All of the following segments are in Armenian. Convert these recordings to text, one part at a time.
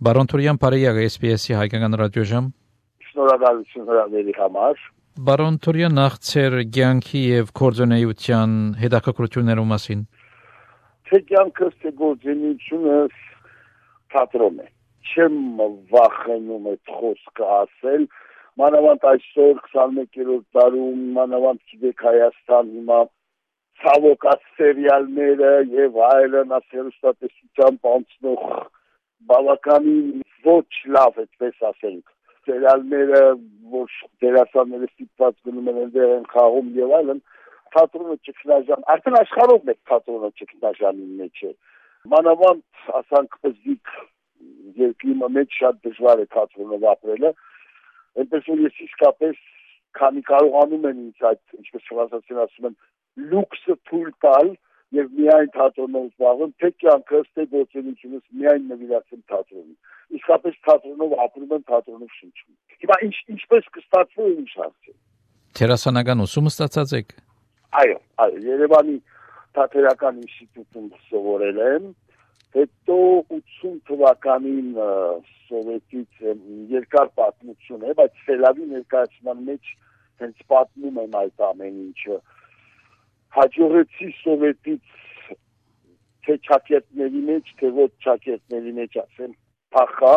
Բարոն Թուրյան, բարեյակ SPS-ի հայկական ռադիոժամ։ Շնորհակալություն հրավերի համար։ Բարոն Թուրյան, նախ ծեր կյանքի եւ գործունեության հետաքրքրությունների մասին։ Թե կյանքս թե գործունեությունս թատրոն է։ Չեմ վախենում այդ խոսքը ասել, մանավանդ այսօր 21-րդ դարում, մանավանդ գիտեք Հայաստան հիմա ցավոք սերիալները եւ այլն ասերուստատեսությամբ անցնող բավականին ոչ լավ այդպես ասենք սերիալները, որ դերասանները ստիպված գնում են այնտեղ են խաղում եւ այլն, թատրոնը ճգնաժամ, արդեն աշխարհով մեկ թատրոնը ճգնաժամի մեջ է։ Մանավանդ ասանք բզիկ երկրի մեջ շատ դժվար է թատրոնով ապրելը, այնպես որ ես իսկապես քանի կարողանում են ինձ այդ, ինչպես ֆրանսացիներն ասում են, լյուքսը թույլ տալ եւ միայն թատրոնով զբաղվում, թե կյանքս, թե գործունեությունս միայն նվիրացեմ թատրոնին։ Իսկապես թատրոնով ապրում եմ, թատրոնով շնչում։ Հիմա ինչպես կստացվի ու ինչ հարցը։ Դերասանական ուսումը ստացած եք։ Այո, Երևանի թատերական ինստիտուտում սովորել եմ, հետո 80 թվականին սովետից երկար պատմություն է, բայց Սելավի ներկայացման մեջ հենց պատմում եմ այդ ամեն ինչը։ Հաջողեցի սովետից թե ճակերտների մեջ, թե ոչ ճակերտների մեջ ասեմ, փախա,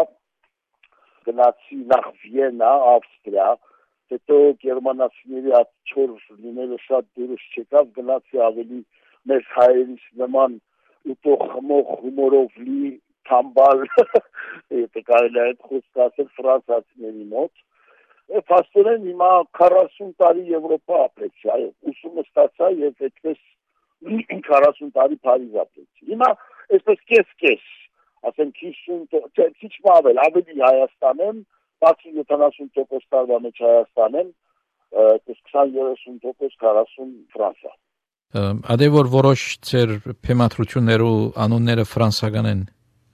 գնացի նախ Վիեննա, Ավստրիա, հետո գերմանացիների այդ չոր լինելը շատ դուրս չեկավ, գնացի ավելի մեծ հայերից նման ուտող խմող հումորով լի թամբալ, եթե կարելի է այդ խոսքը ասել ֆրանսացիների մոտ։ Փաստորեն հիմա 40 տարի Եվրոպա ապրեցի, այո, ուսումը ստացա եւ այդպես 40 տարի Փարիզ ապրեցի։ Հիմա այսպես կես-կես, ասենք 50, քիչ ավելի Հայաստան եմ, բացի 70% տարվա մեջ Հայաստան եմ, 20-30% 40 Ֆրանսա։ Ադե որ որոշ ծեր փեմատրություններու անունները ֆրանսական են։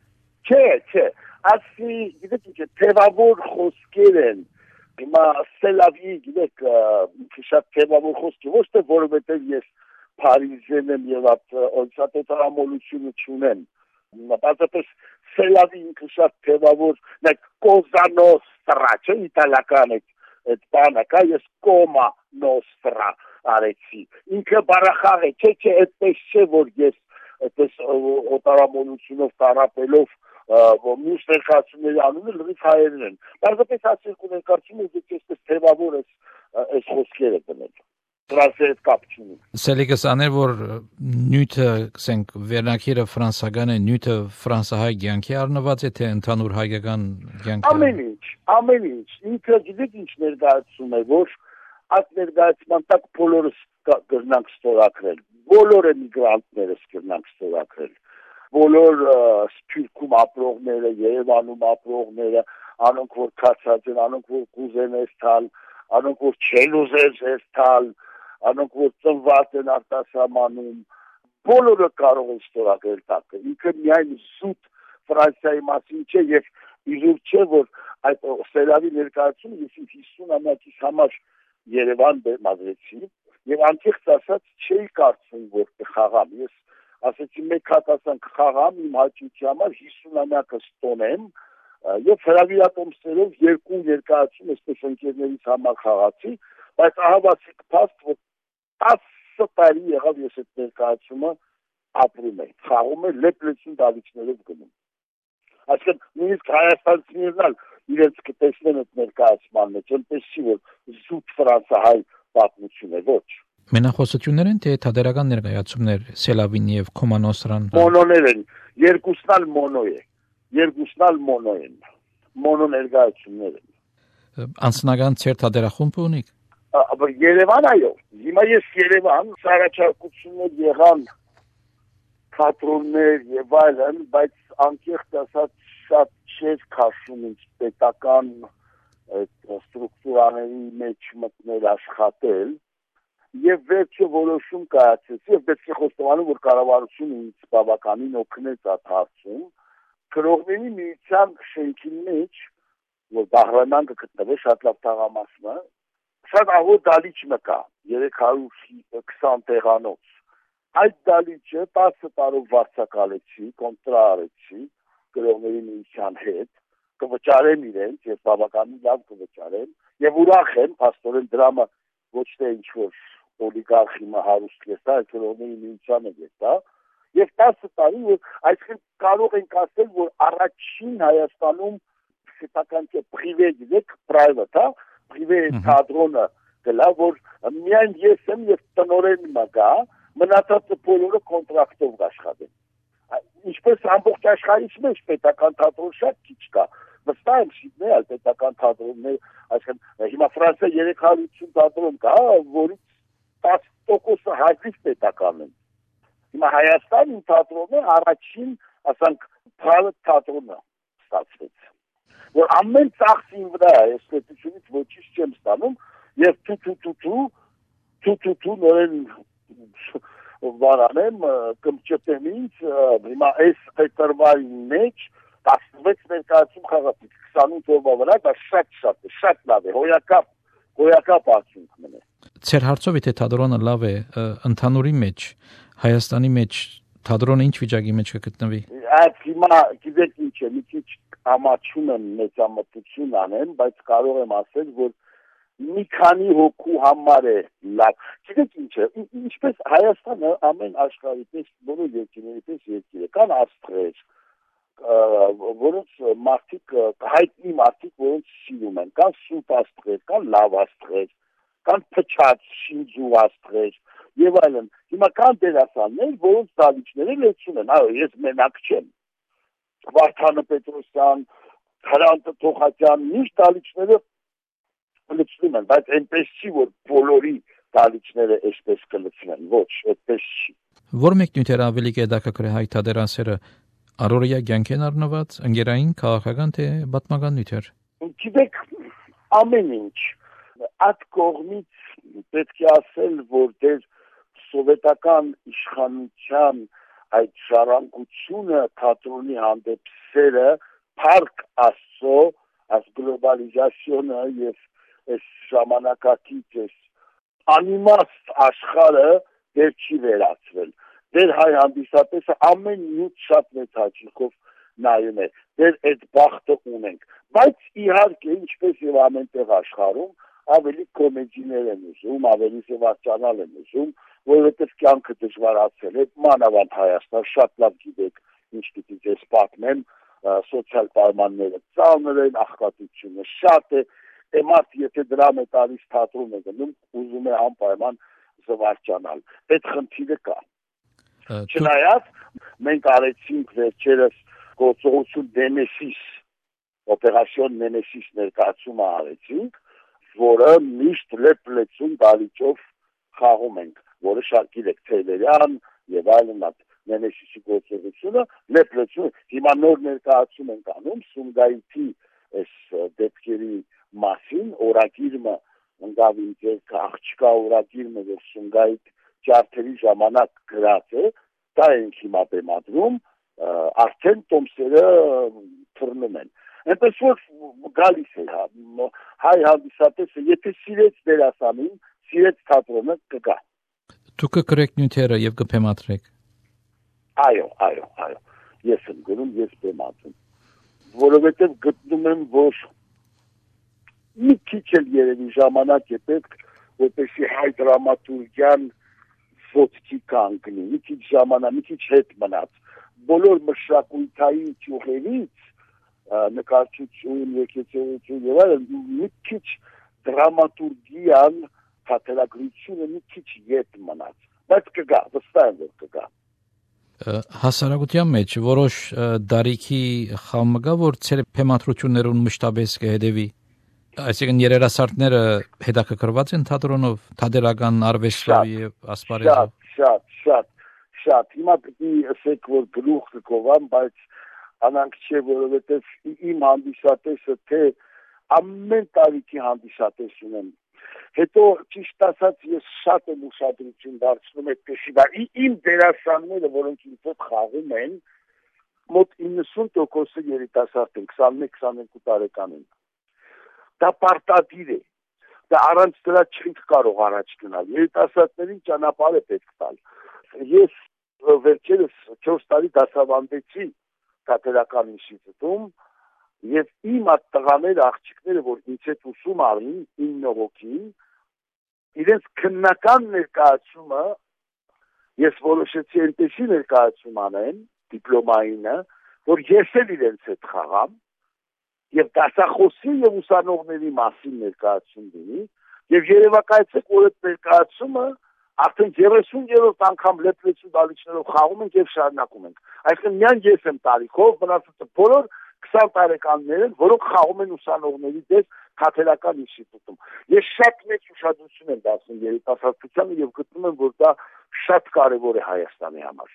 Չէ, ասի, գիտեք ինչ է, թևավոր խոսքեր են։ Հիմա Սելավի, գիտեք, շատ թևավոր խոսքի, ոչ թե որովհետև ես Փարիզյան եմ եւ այդ օտարամոլությունը չունեմ։ Բացապես Սելավի ինքը շատ թևավոր, նայեք Կոզա Նոստրա, չէ, իտալական այդ բանը, կա ես Կոմա Նոստրա արեցի։ Ինքը բարախաղ է, չէ, այդպես չէ, որ ես այդպես օտարամոլությունով տարապելով մյուս ներկայացումների անունը լրիվ հայերեն են։ Բարձրապես ասենք ու ներկայացումը դուք այսպես թևավոր այս խոսքերը դնել։ Ֆրանսիայի հետ կապ չունի։ Սելիկս աներ որ նյութը, ասենք, վերնակիրը ֆրանսական է, նյութը ֆրանսահայ կյանքի առնված է, թե ընդհանուր հայկական կյանքի։ Ամեն ինչ։ Ինքը գիտեք ինչ ներկայացում է, որ այդ ներկայացման տակ բոլորս կգնանք ստորագրել։ Բոլոր էմիգրանտներս կգնանք ստորագրել։ Բոլոր Սփյուռքում ապրողները, Երևանում ապրողները, անոնք որ քացած են, անոնք որ կուզեն ես տալ, անոնք որ չեն ուզել ես տալ, անոնք որ ծնված են արտասահմանում, բոլորը կարող են ստորագրել տակը։ Ինքը միայն զուտ Ֆրանսիայի մասին չէ եւ իզուր չէ, որ այդ Սելավի ներկայացումը ես 50-ամյակիս համար Երևան բեմադրեցի եւ անկեղծ ասած չէի կարծում որ կխաղամ։ Ես ասեցի մեկ հատ ասանք խաղամ իմ հաճույքի համար 50-ամյակը ստոնեմ եւ հրավիրատոմսերով երկու ներկայացում այսպես ընկերներից համար խաղացի, բայց ահավասիկ փաստ որ 10 տարի եղավ ես այդ ներկայացումը ապրում եմ, խաղում եմ լեփլեցին դավիճներով գնում։ Այսինքն նույնիսկ հայաստանցիներն իրենց կտեսնեն այդ ներկայացման մեջ, այնպես չի որ զուտ ֆրանսահայ պատմություն է, ոչ։ Մենախոսություններ են թե թատերական ներկայացումներ Սելավին եւ Կոմանոսրան։ Մոնոներ են, երկուսնալ մոնո է։ Մոնո ներկայացումներ են։ Անձնական ծեր թատերախումբ ունիք։ Երևան այո։ Հիմա ես Երևան սարաչարկություններ եղան թատրոններ եւ այլն, բայց անկեղծ ասած շատ չէր քաշում ինձ պետական ստրուկտուրաների մեջ մտնել աշխատել եւ վերջը որոշում կայացրեցի եւ պետք է խոստովանեմ որ կառավարությունը ինձ բավականին օգնեց այդ հարցում քրողների միության շենքի մեջ որ Բահրաման կգտնվի շատ լավ թաղամասն է շատ ահոտ դալիճ մկա 320 տեղանոց այդ դալիճը 10 տարով վարձակալեցի կոնտրա արեցի քրողների միության հետ կվճարեմ իրենց եւ բավականին լավ կվճարեմ եւ ուրախ եմ փաստորեն դրամը ոչ թե ինչ-որ օլիգարխի հարուստ լեստա, այլ կրոնների միությանը լեստա եւ 10 տարի այսինքն կարող ենք ասել, որ առաջին Հայաստանում պետական պրիվե դեք private, հա, պրիվե թատրոնը գլա, որ միայն ես եմ եւ տնօրեն մագա, մնացածը բոլորը կոնտրակտով աշխատեն։ Ինչպես ամբողջ աշխարհից մեջ պետական թատրոն շատ քիչ կա։ Վստահ եմ Սիդնեյի պետական թատրոններ, այսինքն հիմա Ֆրանսիա 350 թատրոն կա, որից 10% հազիվ պետական են։ Հիմա Հայաստանի թատրոնը առաջին, ասենք, private թատրոնը ստացվեց։ Որ ամեն ծախսին վրա է, ստեցությունից ոչինչ չեմ ստանում, եւ թու նորեն վարանեմ, կմճտեմ ինձ, հիմա այս փետրվարի մեջ 16 ներկայացում խաղացիք 28 օրվա վրա, դա շատ լավ է, հոյակապ արդյունք մնե։ Ձեր հարցով եթե թատրոնը լավ է, ընդհանուրի մեջ, Հայաստանի մեջ թատրոնը ինչ վիճակի մեջ կգտնվի։ Այդ հիմա գիտեք ինչ է, մի քիչ ամաչում եմ մեծամտություն անեմ, բայց կարող եմ ասել, որ մի քանի հոգու համար է լավ։ Գիտեք ինչ է, ինչպես Հայաստանը ամեն աշխարհի պես բոլոր երկրների պես երկիր է, կան աստղեր, որոնց մարդիկ հայտնի մարդիկ, որոնց սիրում են, կան սուտ աստղեր, կան լավ աստղեր, կան փչած շինձու աստղեր եւ այլն։ Հիմա կան դերասաններ, որոնց դալիճները լեցուն են, այո, ես մենակ չեմ։ Վարդանը Պետրոսյան, Հրանտը Թոխատյան, միշտ դալիճները լցնում են, բայց այնպես չի, որ բոլորի դալիճները այսպես կլցնեն, ոչ, այդպես չի։ Որ մեկ նյութեր ավելի կետաքրքր է հայ թատերասերը, առօրյա կյանք են առնված, ընկերային, քաղաքական թե պատմական նյութեր։ Գիտեք, ամեն ինչ։ Այդ կողմից պետք է ասել, որ դեր սովետական իշխանության այդ ժառանգությունը թատրոնի հանդեպ սերը, փառք Աստծո, այս գլոբալիզացիոնը եւ այս ժամանակակից այս անիմաստ աշխարհը դեր չի վերածվել։ Դեր հայ հանդիսատեսը ամեն նյութ շատ մեծ հաճույքով նայում է։ Դեր այդ բախտը ունենք։ Բայց իհարկե, ինչպես եւ ամենտեղ աշխարհում, ավելի կոմեդիներ են ուզում, ավելի զվարճանալ են ուզում, որովհետև կյանքը դժվարացել է, մանավանդ Հայաստան, շատ լավ գիտեք, ինչ պիտի ձեզ պատմեմ, սոցիալ պայմանները ծանր են, աղքատությունը շատ է, մարդ եթե դրամ է տալիս թատրոն է գնում, ուզում է անպայման զվարճանալ։ Այդ խնդիրը կա։ Չնայած մենք արեցինք վերջերս գործողություն Նեմեսիս, օպերացիոն Նեմեսիս ներկայացումը արեցինք, որը միշտ լեփլեցուն դալիճով խաղում ենք, որը շարքիրեք Թեյլերյան եւ այլն Նեմեսիսի գործողությունը լեփլեցուն։ Հիմա նոր ներկայացում ենք անում Սումգայիթի այս դեպքերի մասին, օրագիրը ընկավ ինձ աղջկա օրագիրը, որ Սումգայիթ ջարդերի ժամանակ գրած է, դա ենք հիմա բեմադրում, արդեն տոմսերը թռնում են։ Այնպես որ գալիս է հայ հանդիսատեսը, եթե սիրեց դերասանին, սիրեց թատրոնը, կգա։ Դուք կգրեք նյութերը եւ կբեմադրեք։ Այո, ես եմ գրում, ես բեմադրում, որովհետև գտնում եմ, որ մի քիչ էլ երևի ժամանակ է պետք, որպեսզի հայ դրամատուրգիան ոտքի կանգնի, մի քիչ ժամանակ, մի քիչ հետ մնաց։ Բոլոր մշակույթային ճյուղերից նկարչություն, եկեղեցություն եւ այլն, մի քիչ դրամատուրգիան, թատերագրությունը մի քիչ հետ մնաց, բայց կգա, վստահ եմ, որ կգա։ Հասարակության մեջ որոշ դարիքի խաղ կա, որ ցեր փեմատրություններուն մշտապես կհետևի։ Այսինքն երերասարտները հետաքրքրված են թատրոնով, թատերական արվեստով եւ ասպարեզով։ Շատ։ Հիմա պիտի ասեք, որ գլուխ կկովամ, բայց անանք չէ, որովհետեւ իմ հանդիսատեսը թե ամեն տարիքի հանդիսատես ունեմ։ Հետո ճիշտ ասած ես շատ եմ ուշադրություն դարձնում այդպեսի բան։ Իմ դերասանները, որոնք ինձ հետ խաղում են, մոտ 90% երիտասարդ են, 21-22 տարեկան են։ Դա պարտադիր է։ Դա առանց դրա չենք կարող առաջ գնալ։ Երիտասարդներին ճանապարհ է պետք տալ։ Ես վերջերս 4 տարի դասավանդեցի թատերական ինստիտուտում Եվ իմ այդ տղաները, աղջիկները, որ ինձ հետ ուսում արին, 9 հոգին, իրենց քննական ներկայացումը ես որոշեցի այնպեսի ներկայացում անեն, դիպլոմայինը, որ ես էլ իրենց հետ խաղամ, եւ դասախոսի եւ ուսանողների մասին ներկայացում լինի, եւ երևակայեցեք, որ այդ ներկայացումը արդեն 30-րդ անգամ լեփլեցու դալիճներով խաղում ենք եւ շարունակում ենք։ Այսինքն միայն ես եմ տարիքով, մնացածը բոլոր 20 տարեկաններ են, որոնք խաղում են ուսանողների դեր Թատերական ինստիտուտում։ Ես շատ մեծ ուշադրություն եմ դարձնում երիտասարդությանը եւ գտնում եմ, որ դա շատ կարեւոր է Հայաստանի համար։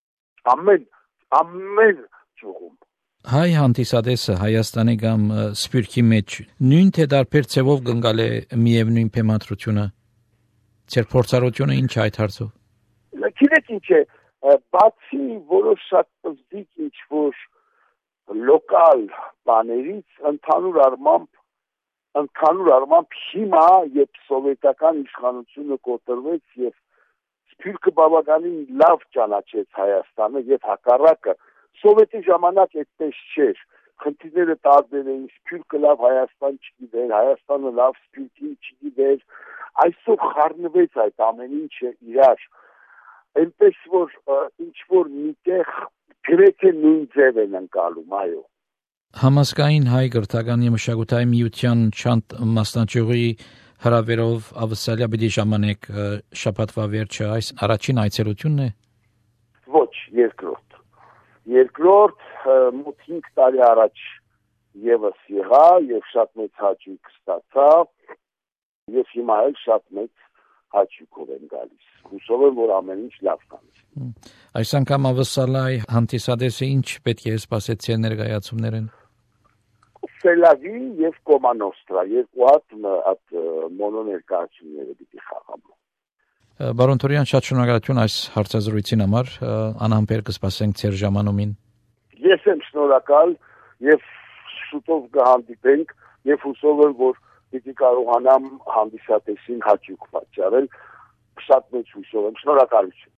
Ամեն ճյուղում։ Հայ հանդիսադեսը Հայաստանի կամ Սփյուռքի մեջ նույն թե դարբեր ցևով գնալ է միևնույն բեմադրությունը։ Ձեր փորձառությունը ինչ է այդ հարցով։ Գիտեք ինչ է, բացի որոշ շատ պզիկ ինչ որ լոկալ բաներից ընդհանուր առմամբ հիմա երբ սովետական իշխանությունը կոտրվեց եւ Սփյուռքը բավականին լավ ճանաչեց Հայաստանը եւ հակառակը սովետի ժամանակ այդպես չէր, խնդիրները տարբեր էին, Սփյուռքը լավ Հայաստան չգիտեր, Հայաստանը լավ Սփյուռքին չգիտեր, այսօր խառնվեց այդ ամեն ինչը իրար, այնպես որ ինչ որ միտեղ գրեթե նույն ձև են ընկալում, այո։ Համազգային հայ գրթական եւ մշակութային միության չանտ մասնաճյուղի հրավերով ավսալիա պիտի ժամանեք շաբաթվա վերջը այս առաջին այցելությունն է։ Ոչ, երկրորդ մոտ 5 տարի առաջ եւս եղա եւ շատ մեծ հաճույք ստացա եւ հիմա էլ շատ մեծ հաճույքով եմ գալիս։ Հուսով եմ, որ ամեն ինչ լավ կանի։ Այս անգամ ավսալայ հանդիսադեսը ինչ պետք է սպասեցի ներկայացումներն։ Սելավի եւ Կոմանոստրա երկու հատ մոնո ներկայացումները պիտի խաղամ։ Բարոն Թորյան, շատ շնորհակալություն այս հարցազրույցին համար, անհամբեր կսպասենք ձեր ժամանումին։ Ես եմ շնորհակալ եւ շուտով կհանդիպենք եւ հուսով եմ, որ պիտի կարողանամ հանդիսատեսին հաճույք պատճառել, շատ մեծ հույսով եմ, շնորհակալություն։